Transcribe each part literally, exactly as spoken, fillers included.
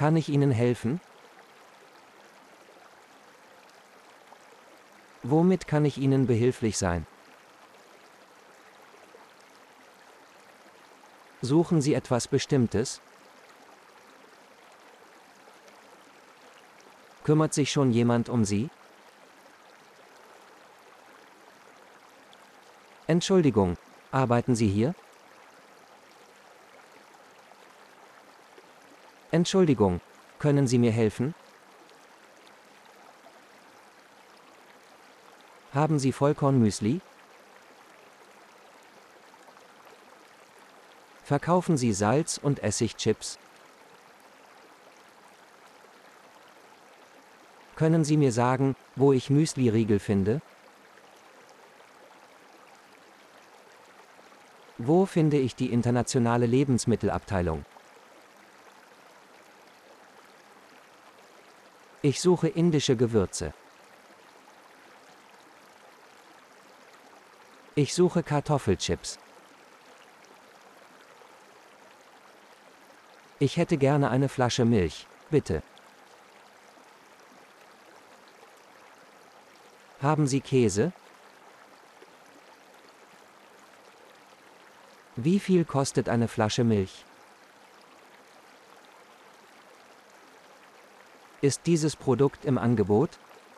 Kann ich Ihnen helfen? Womit kann ich Ihnen behilflich sein? Suchen Sie etwas Bestimmtes? Kümmert sich schon jemand um Sie? Entschuldigung, arbeiten Sie hier? Entschuldigung, können Sie mir helfen? Haben Sie Vollkornmüsli? Verkaufen Sie Salz- und Essigchips? Können Sie mir sagen, wo ich Müsli-Riegel finde? Wo finde ich die internationale Lebensmittelabteilung? Ich suche indische Gewürze. Ich suche Kartoffelchips. Ich hätte gerne eine Flasche Milch, bitte. Haben Sie Käse? Wie viel kostet eine Flasche Milch? Ist dieses Produkt im Angebot?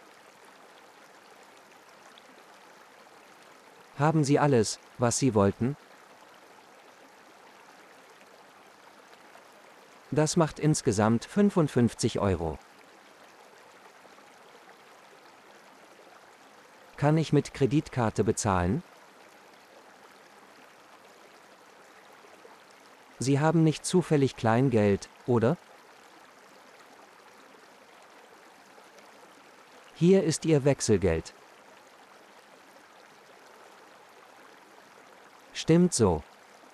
Haben Sie alles, was Sie wollten? Das macht insgesamt fünfundfünfzig Euro. Kann ich mit Kreditkarte bezahlen? Sie haben nicht zufällig Kleingeld, oder? Hier ist Ihr Wechselgeld. Stimmt so.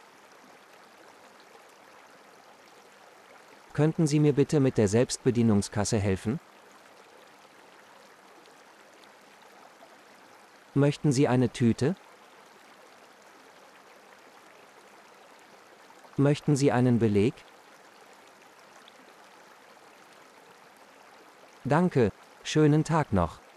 Könnten Sie mir bitte mit der Selbstbedienungskasse helfen? Möchten Sie eine Tüte? Möchten Sie einen Beleg? Danke, schönen Tag noch.